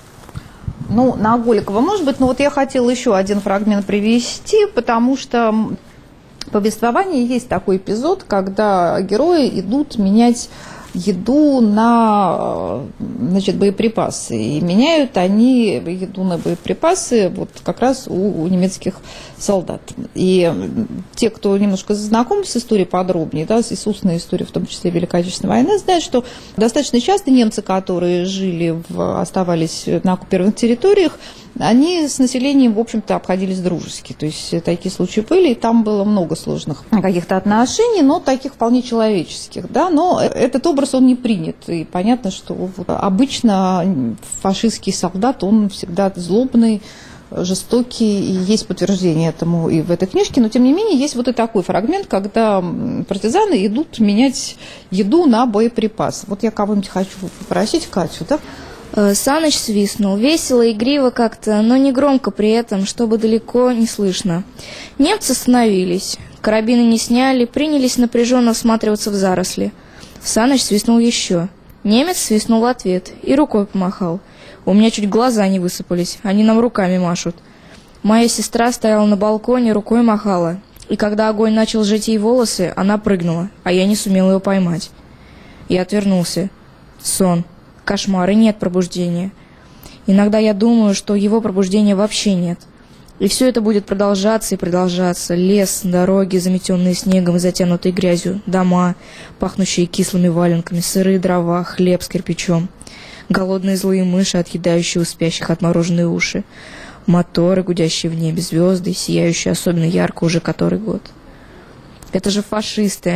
Ну, на Голикова, может быть, но вот я хотела еще один фрагмент привести, потому что в повествовании есть такой эпизод, когда герои идут менять еду на, значит, боеприпасы. И меняют они еду на боеприпасы вот как раз у немецких солдат. И те, кто немножко знаком с историей подробнее, да, с устной историей, в том числе Великой Отечественной войны, знают, что достаточно часто немцы, которые оставались на оккупированных территориях, они с населением, в общем-то, обходились дружески. То есть такие случаи были, и там было много сложных каких-то отношений, но таких вполне человеческих. Да? Но этот образ, он не принят. И понятно, что вот обычно фашистский солдат, он всегда злобный, жестокий, и есть подтверждение этому и в этой книжке. Но, тем не менее, есть вот и такой фрагмент, когда партизаны идут менять еду на боеприпас. Вот я кого-нибудь хочу попросить, Катю, да? Саныч свистнул, весело, игриво как-то, но не громко при этом, чтобы далеко не слышно. Немцы остановились, карабины не сняли, принялись напряженно всматриваться в заросли. Саныч свистнул еще. Немец свистнул в ответ и рукой помахал. У меня чуть глаза не высыпались, они нам руками машут. Моя сестра стояла на балконе, рукой махала, и когда огонь начал жечь ей волосы, она прыгнула, а я не сумел ее поймать. Я отвернулся. Сон. Кошмар, и нет пробуждения. Иногда я думаю, что его пробуждения вообще нет. И все это будет продолжаться и продолжаться. Лес, дороги, заметенные снегом и затянутые грязью, дома, пахнущие кислыми валенками, сырые дрова, хлеб с кирпичом, голодные злые мыши, отъедающие у спящих отмороженные уши, моторы, гудящие в небе, звезды, сияющие особенно ярко уже который год. Это же фашисты,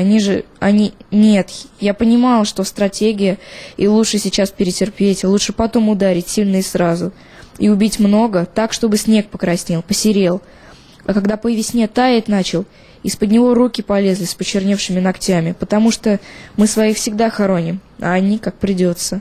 Нет, я понимала, что стратегия, и лучше сейчас перетерпеть, а лучше потом ударить сильно и сразу. И убить много, так, чтобы снег покраснел, посерел. А когда по весне таять начал, из-под него руки полезли с почерневшими ногтями, потому что мы своих всегда хороним, а они как придется.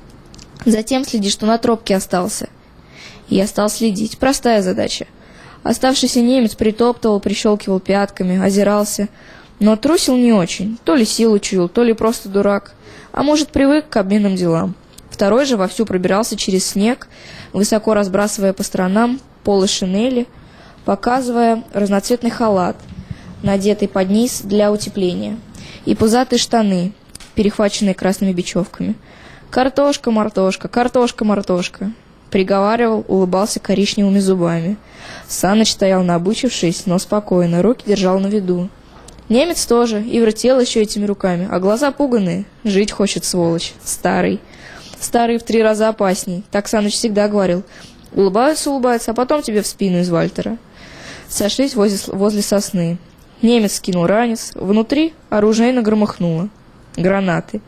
Затем следи, что на тропке остался. Я стал следить, простая задача. Оставшийся немец притоптывал, прищелкивал пятками, озирался, но трусил не очень, то ли силу чуял, то ли просто дурак, а может, привык к обменным делам. Второй же вовсю пробирался через снег, высоко разбрасывая по сторонам полы шинели, показывая разноцветный халат, надетый под низ для утепления, и пузатые штаны, перехваченные красными бечевками. «Картошка, мартошка, картошка, мартошка», приговаривал, улыбался коричневыми зубами. Саныч стоял набычившись, но спокойно, руки держал на виду. Немец тоже, и вертел еще этими руками, а глаза пуганые. Жить хочет, сволочь. Старый. Старый в 3 раза опасней. Так Саныч всегда говорил. Улыбаются, а потом тебе в спину из Вальтера. Сошлись возле сосны. Немец скинул ранец. Внутри оружейно громыхнуло. Гранаты.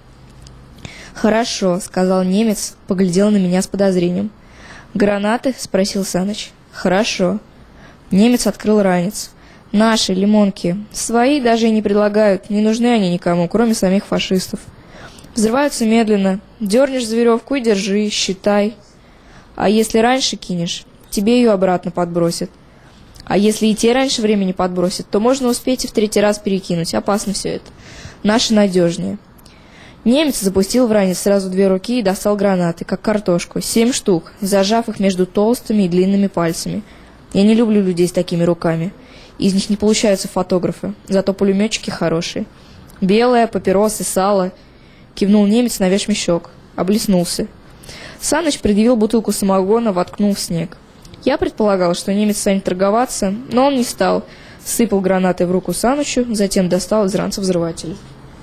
«Хорошо», — сказал немец, поглядел на меня с подозрением. «Гранаты?» — спросил Саныч. «Хорошо». Немец открыл ранец. «Наши, лимонки. Свои даже и не предлагают. Не нужны они никому, кроме самих фашистов. Взрываются медленно. Дернешь за веревку и держи, считай. А если раньше кинешь, тебе ее обратно подбросят. А если и те раньше времени подбросят, то можно успеть и в 3-й раз перекинуть. Опасно все это. Наши надежнее». Немец запустил в ранец сразу 2 руки и достал гранаты, как картошку, 7 штук, зажав их между толстыми и длинными пальцами. Я не люблю людей с такими руками. Из них не получаются фотографы, зато пулеметчики хорошие. «Белое, папиросы, сало», — кивнул немец на вешмещок, облеснулся. Саныч предъявил бутылку самогона, воткнул в снег. Я предполагал, что немец станет торговаться, но он не стал. Сыпал гранаты в руку Санычу, затем достал из ранца взрыватель.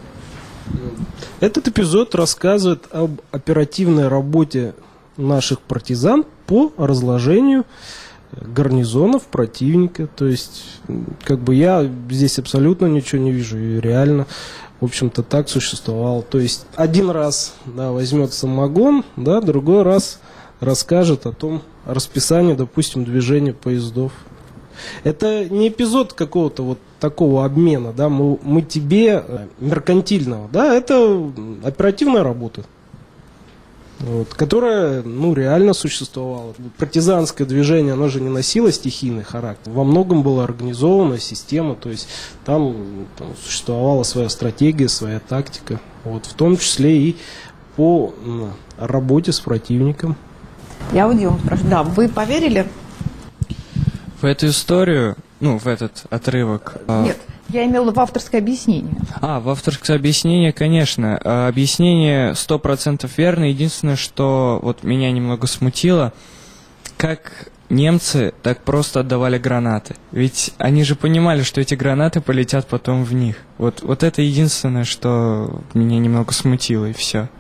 Этот эпизод рассказывает об оперативной работе наших партизан по разложению гарнизонов противника. То есть, как бы я здесь абсолютно ничего не вижу. И реально, в общем-то, так существовало. То есть, один раз возьмет самогон, другой раз расскажет о том расписании, допустим, движения поездов. Это не эпизод какого-то вот такого обмена, мы тебе меркантильного, это оперативная работа, которая, реально существовала. Партизанское движение, оно же не носило стихийный характер, во многом была организованная система, то есть там существовала своя стратегия, своя тактика, в том числе и по работе с противником. Я у Димы спрашиваю, вы поверили? В эту историю, в этот отрывок... Нет, я имела в виду в авторское объяснение. В авторское объяснение, конечно. Объяснение 100% верно. Единственное, что меня немного смутило, как немцы так просто отдавали гранаты. Ведь они же понимали, что эти гранаты полетят потом в них. Вот это единственное, что меня немного смутило, и все.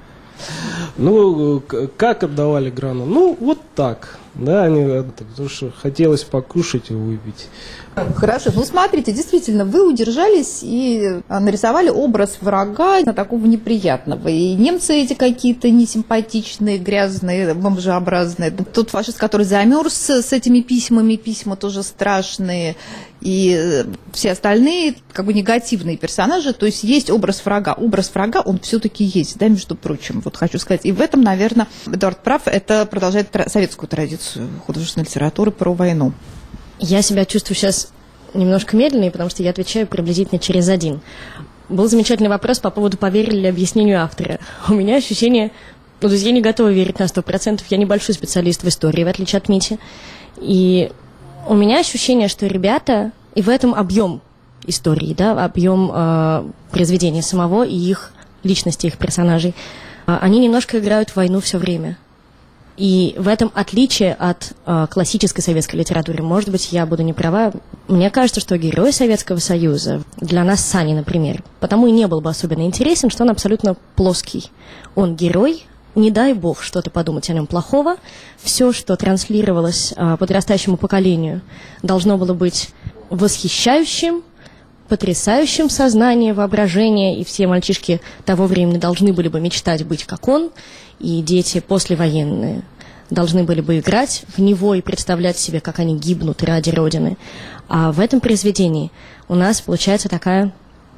Как отдавали гранаты? Вот так. Потому что хотелось покушать и выпить. Хорошо, смотрите, действительно, вы удержались и нарисовали образ врага такого неприятного. И немцы эти какие-то несимпатичные, грязные, бомжеобразные. Тот фашист, который замерз с этими письмами, письма тоже страшные. И все остальные негативные персонажи. То есть есть образ врага. Образ врага, он все-таки есть, между прочим. Хочу сказать. И в этом, наверное, Эдуард прав, это продолжает советскую традицию художественной литературы про войну. Я себя чувствую сейчас немножко медленнее, потому что я отвечаю приблизительно через 1. Был замечательный вопрос по поводу, поверили ли объяснению автора. У меня ощущение, то есть я не готова верить на 100%, я небольшой специалист в истории, в отличие от Мити. И у меня ощущение, что ребята, и в этом объем истории, объем произведения самого и их личности, их персонажей, они немножко играют в войну все время. И в этом отличие от классической советской литературы, может быть, я буду не права, мне кажется, что герой Советского Союза, для нас Саня, например, потому и не был бы особенно интересен, что он абсолютно плоский. Он герой, не дай бог что-то подумать о нем плохого, все, что транслировалось подрастающему поколению, должно было быть восхищающим, потрясающим сознание, воображение, и все мальчишки того времени должны были бы мечтать быть как он, и дети послевоенные должны были бы играть в него и представлять себе, как они гибнут ради Родины. А в этом произведении у нас получается такая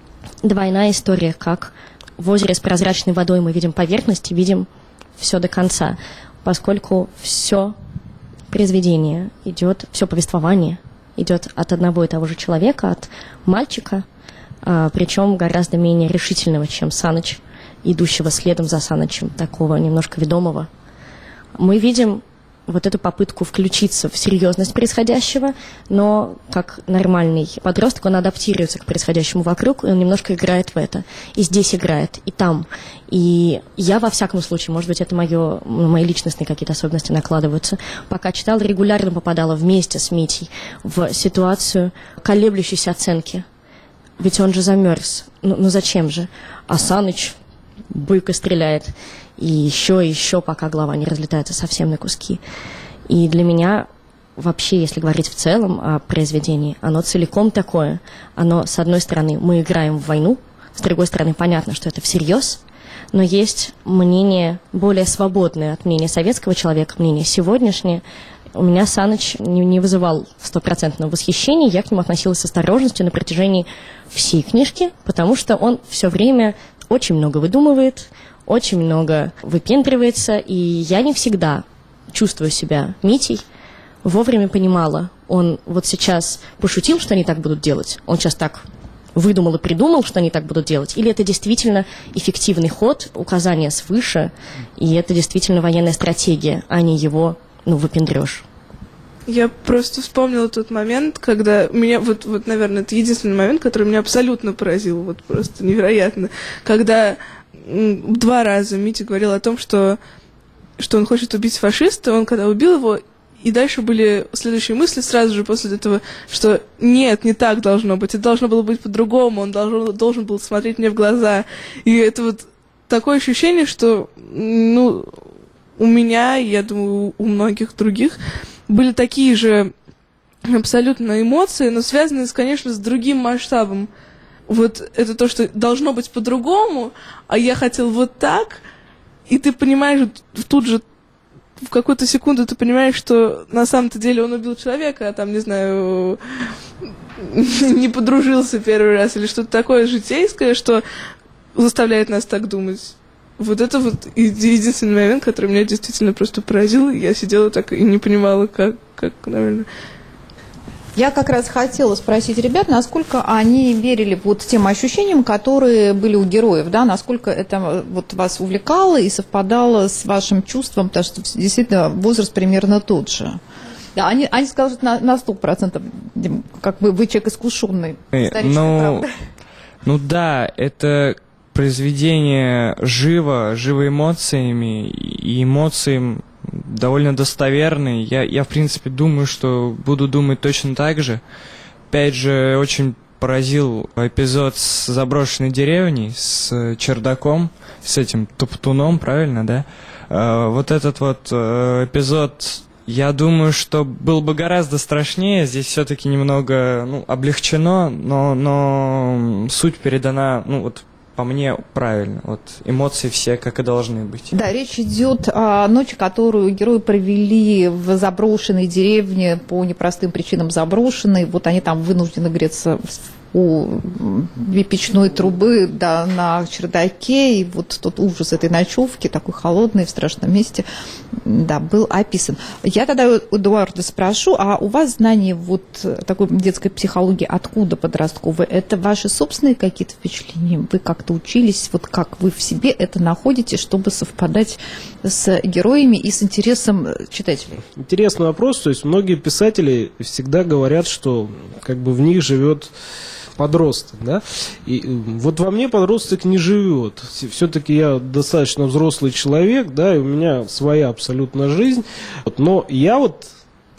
двойная история, как в озере с прозрачной водой мы видим поверхность и видим все до конца, поскольку все произведение идет, все повествование идет от одного и того же человека, от мальчика, причем гораздо менее решительного, чем Саныч, идущего следом за Санычем, такого немножко ведомого. Мы видим вот эту попытку включиться в серьезность происходящего, но как нормальный подросток он адаптируется к происходящему вокруг, и он немножко играет в это. И здесь играет, и там. И я, во всяком случае, может быть, это мои личностные какие-то особенности накладываются, пока читала, регулярно попадала вместе с Митей в ситуацию колеблющейся оценки. Ведь он же замерз. Ну зачем же? А Саныч бойко стреляет. И еще, пока голова не разлетается совсем на куски. И для меня вообще, если говорить в целом о произведении, оно целиком такое. Оно, с одной стороны, мы играем в войну, с другой стороны, понятно, что это всерьез, но есть мнение более свободное от мнения советского человека, мнение сегодняшнее. У меня Саныч не вызывал стопроцентного восхищения, я к нему относилась с осторожностью на протяжении всей книжки, потому что он все время очень много выдумывает, очень много выпендривается, и я не всегда чувствую себя Митей. Вовремя понимала, он вот сейчас пошутил, что они так будут делать, он сейчас так выдумал и придумал, что они так будут делать, или это действительно эффективный ход, указание свыше, и это действительно военная стратегия, а не его, выпендрёж. Я просто вспомнила тот момент, когда меня, вот, наверное, это единственный момент, который меня абсолютно поразил, вот просто невероятно, когда 2 раза Митя говорил о том, что он хочет убить фашиста, он когда убил его, и дальше были следующие мысли сразу же после этого, что нет, не так должно быть, это должно было быть по-другому, он должен был смотреть мне в глаза. И это вот такое ощущение, что, у меня, я думаю, у многих других были такие же абсолютно эмоции, но связанные, конечно, с другим масштабом. Вот это то, что должно быть по-другому, а я хотел вот так, и ты понимаешь, тут же в какую-то секунду ты понимаешь, что на самом-то деле он убил человека, а там, не знаю, не подружился первый раз, или что-то такое житейское, что заставляет нас так думать. Вот это вот единственный момент, который меня действительно просто поразил, и я сидела так и не понимала, как наверное... Я как раз хотела спросить ребят, насколько они верили вот тем ощущениям, которые были у героев, да, насколько это вот вас увлекало и совпадало с вашим чувством, потому что действительно возраст примерно тот же. Да, они сказали, что на 100%, как вы человек искушенный. Да, это произведение живо эмоциями, и эмоции довольно достоверный. Я, в принципе, думаю, что буду думать точно так же. Опять же, очень поразил эпизод с заброшенной деревней, с чердаком, с этим топтуном, правильно, да? Вот этот вот эпизод, я думаю, что был бы гораздо страшнее. Здесь все-таки немного облегчено, но суть передана, по мне, правильно. Вот эмоции все как и должны быть. Да, речь идет о ночи, которую герои провели в заброшенной деревне, по непростым причинам заброшенной. Вот они там вынуждены греться у печной трубы, да, на чердаке, и вот тот ужас этой ночевки, такой холодный, в страшном месте, да, был описан. Я тогда у Эдуарда спрошу, а у вас знание вот такой детской психологии откуда подростковой? Это ваши собственные какие-то впечатления? Вы как-то учились, вот как вы в себе это находите, чтобы совпадать с героями и с интересом читателей? Интересный вопрос, то есть многие писатели всегда говорят, что как бы в них живет подросток, да, и вот во мне подросток не живет. Все-таки я достаточно взрослый человек, да, и у меня своя абсолютно жизнь, но я вот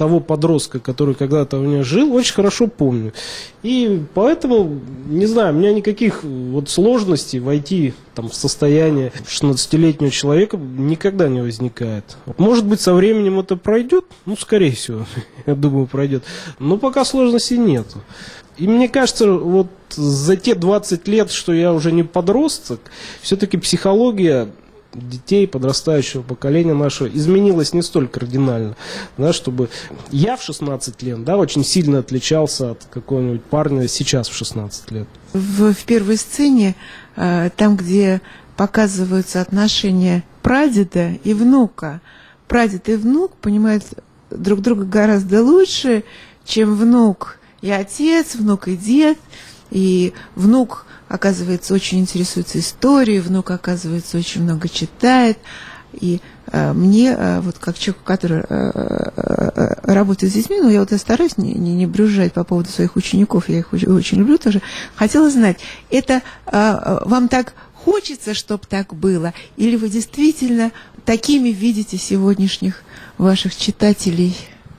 того подростка, который когда-то у меня жил, очень хорошо помню. И поэтому, не знаю, у меня никаких вот сложностей войти там, в состояние 16-летнего человека никогда не возникает. Может быть, со временем это пройдет, ну, скорее всего, я думаю, пройдет, но пока сложностей нету. И мне кажется, вот за те 20 лет, что я уже не подросток, все-таки психология детей, подрастающего поколения нашего изменилась не столь кардинально, да, чтобы я в 16 лет, да, очень сильно отличался от какого-нибудь парня сейчас в 16 лет. В первой сцене, там, где показываются отношения прадеда и внука, прадед и внук понимают друг друга гораздо лучше, чем внук и отец, внук и дед, и внук, оказывается, очень интересуется историей, внук, оказывается, очень много читает. И мне, вот как человеку, который работает с детьми, но я вот стараюсь не брюзжать по поводу своих учеников, я их очень люблю тоже, хотела знать, это вам так хочется, чтобы так было, или вы действительно такими видите сегодняшних ваших читателей?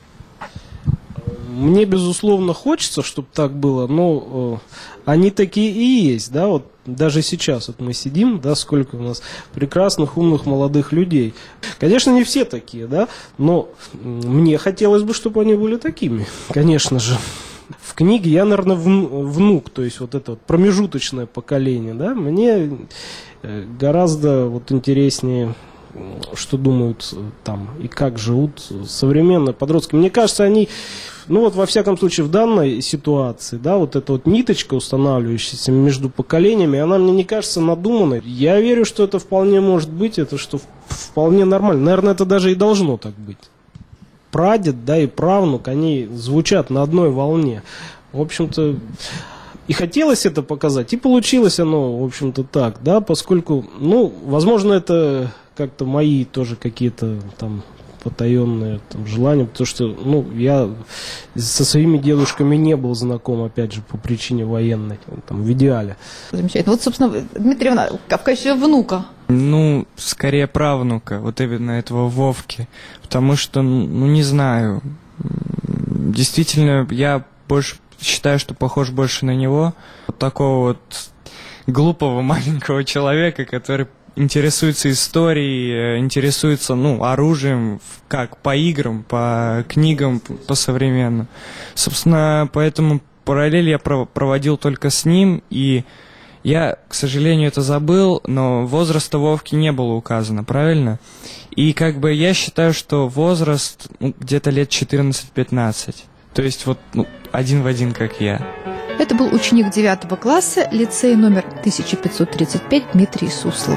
Мне, безусловно, хочется, чтобы так было, но они такие и есть, да, вот даже сейчас вот мы сидим, да, сколько у нас прекрасных, умных, молодых людей. Конечно, не все такие, да, но мне хотелось бы, чтобы они были такими, конечно же. В книге я, наверное, внук, то есть вот это вот промежуточное поколение, да, мне гораздо вот интереснее, что думают там и как живут современные подростки. Мне кажется, они, ну вот во всяком случае в данной ситуации, да, вот эта вот ниточка, устанавливающаяся между поколениями, она мне не кажется надуманной. Я верю, что это вполне может быть, это что вполне нормально. Наверное, это даже и должно так быть. Прадед, да, и правнук, они звучат на одной волне. В общем-то, и хотелось это показать, и получилось оно, в общем-то, так, да, поскольку, ну, возможно, это как-то мои тоже какие-то там потаенные там желания, потому что, ну, я со своими дедушками не был знаком, опять же, по причине военной, там, в идеале. Замечательно. Вот, собственно, Дмитрий Иванович, в качестве внука. Ну, скорее правнука, вот именно этого Вовки, потому что, ну, не знаю, действительно, я больше считаю, что похож больше на него, вот такого вот глупого маленького человека, который интересуется историей, интересуется, ну, оружием, как по играм, по книгам, по современным. Собственно, поэтому параллель я проводил только с ним, и я, к сожалению, это забыл, но возраста Вовки не было указано, правильно? И как бы я считаю, что возраст, ну, где-то лет 14-15. То есть вот, ну, один в один, как я. Это был ученик 9 класса лицея номер 1535 Дмитрий Суслов.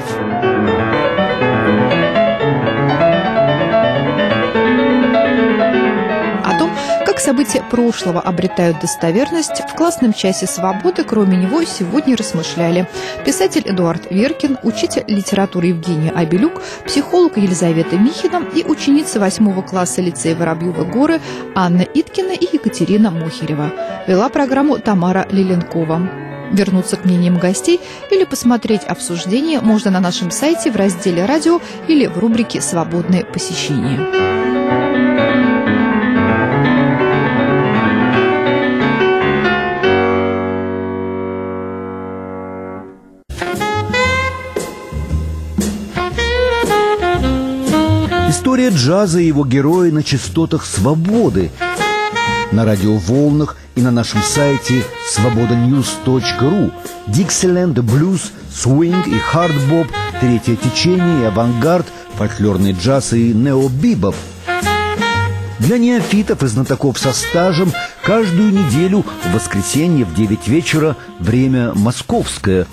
О том, как события прошлого обретают достоверность, в классном часе свободы, кроме него, сегодня размышляли писатель Эдуард Веркин, учитель литературы Евгения Абелюк, психолог Елизавета Михина и ученицы 8 класса лицея Воробьевы горы Анна Иткина и Екатерина Мохерева. Вела программу Тамара Лиленкова. Вернуться к мнениям гостей или посмотреть обсуждение можно на нашем сайте в разделе «Радио» или в рубрике «Свободное посещение». История джаза и его герои на частотах свободы, на радиоволнах и на нашем сайте svobodanews.ru. Диксиленд, блюз, свинг и хардбоп, третье течение и авангард, фольклорный джаз и необибоп. Для неофитов и знатоков со стажем каждую неделю в воскресенье в 9 вечера время московское.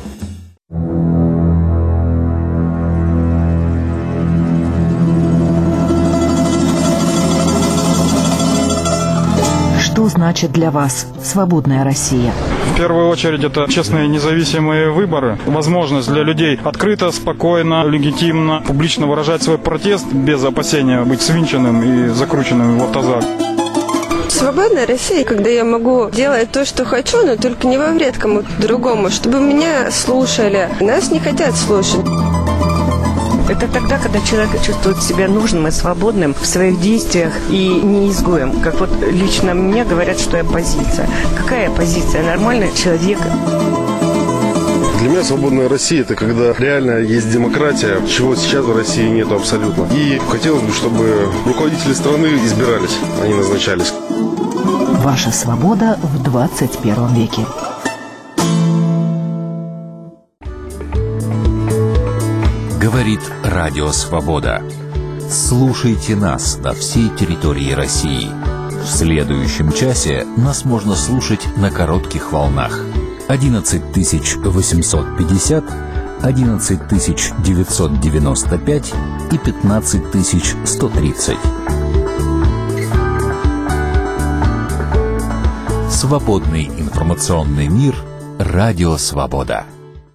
Что значит для вас свободная Россия? В первую очередь это честные независимые выборы, возможность для людей открыто, спокойно, легитимно, публично выражать свой протест без опасения быть свинченным и закрученным в автозак. Свободная Россия, когда я могу делать то, что хочу, но только не во вред кому-то другому, чтобы меня слушали. Нас не хотят слушать. Это тогда, когда человек чувствует себя нужным и свободным в своих действиях и не изгоем. Как вот лично мне говорят, что я оппозиция. Какая оппозиция? Нормальный человек. Для меня свободная Россия – это когда реально есть демократия, чего сейчас в России нету абсолютно. И хотелось бы, чтобы руководители страны избирались, а не назначались. Ваша свобода в 21 веке. Говорит Радио Свобода. Слушайте нас на всей территории России. В следующем часе нас можно слушать на коротких волнах. 11850, 11995 и 15130. Свободный информационный мир. Радио Свобода.